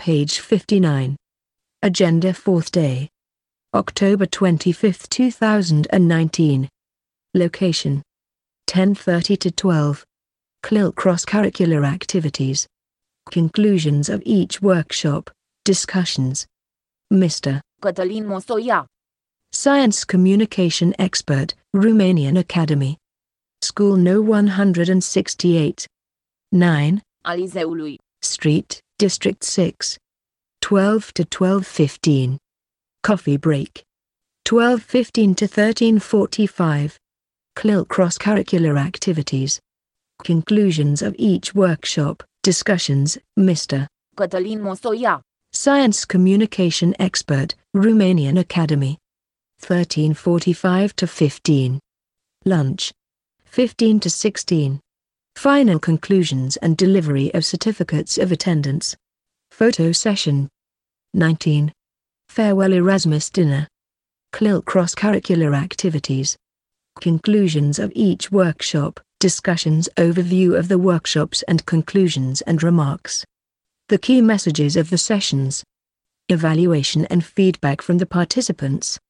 Page 59. Agenda 4th day. October 25, 2019. Location: 10:30 to 12. CLIL cross-curricular activities. Conclusions of each workshop, discussions. Mr. Cătălin Mostoia. Science Communication Expert, Romanian Academy. School No 168. 9. Alizeului. Street, District 6. 12 to 12:15. Coffee break. 12:15 to 13:45. CLIL cross-curricular activities. Conclusions of each workshop, discussions. Mr. Cătălin Mostoia. Science Communication Expert, Romanian Academy. 13:45 to 15. Lunch. 15 to 16. Final conclusions and delivery of certificates of attendance. Photo session. 19. Farewell Erasmus dinner. CLIL cross-curricular activities. Conclusions of each workshop, discussions. Overview of the workshops and conclusions and remarks. The key messages of the sessions. Evaluation and feedback from the participants.